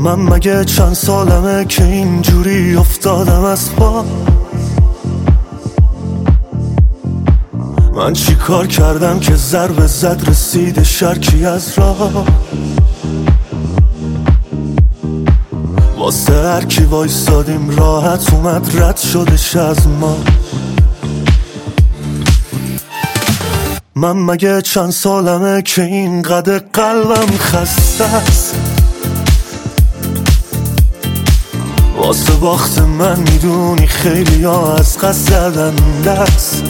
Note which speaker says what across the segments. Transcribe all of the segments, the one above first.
Speaker 1: من مگه چند سالمه که اینجوری افتادم از پا؟ من چی کار کردم که ضربه زد رسید شرکی از راه؟ واسه هر کی وایسادیم راحت اومد رد شدش از ما. من مگه چند سالمه که اینقدر قلبم خسته است؟ واسه باخت من میدونی خیلی ها از قصد زدن دست.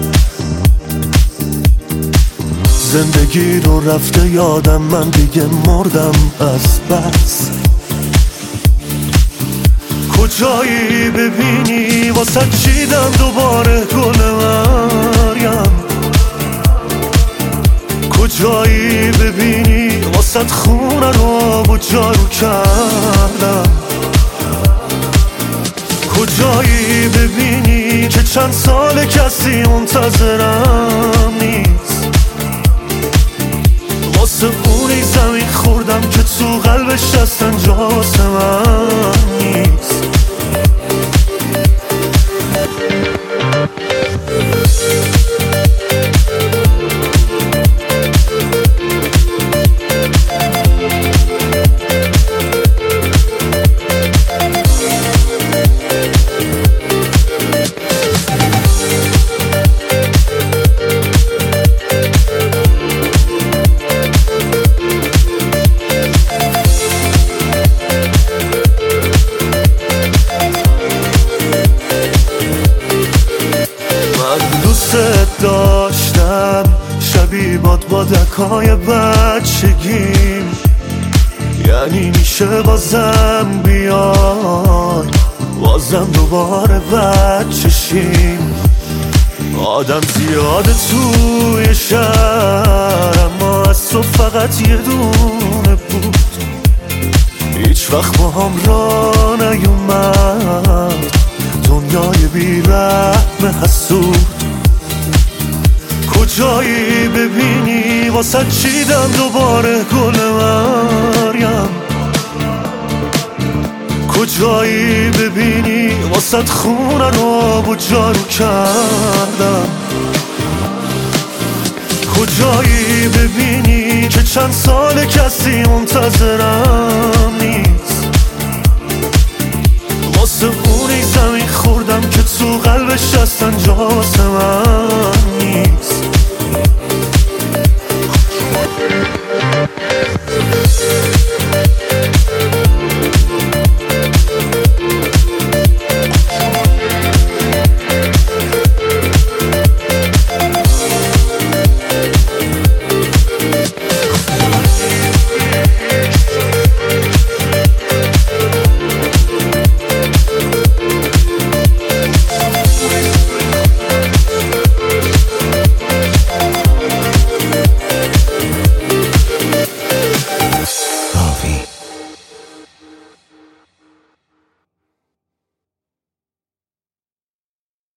Speaker 1: زندگی رو رفته یادم، من دیگه مردم از بس. کجایی ببینی واسه چیدم دوباره گل مریم؟ کجایی ببینی واسه خونه رو آب و جارو کردم؟ کجایی ببینی که چند سال کسی منتظرم نیست؟ واسه اونی زمین خوردم که تو قلبش اصلا جاس من نیست. داشتم شبیه بادکای بچگیم، یعنی میشه بازم بیای، بازم دوباره بچشیم. آدم زیاده توی شهر اما از تو فقط یه دونه بود. هیچ وقت با هم را نیومد دنیای بی‌رحم حسود. کجایی ببینی واسه چیدم دوباره گل مریم؟ کجایی ببینی واسه خونه رو آب و جارو کردم؟ کجایی ببینی که چند سال کسی منتظرم نیست؟ واسه اونی زمین خوردم که تو قلبش اصلا جاس من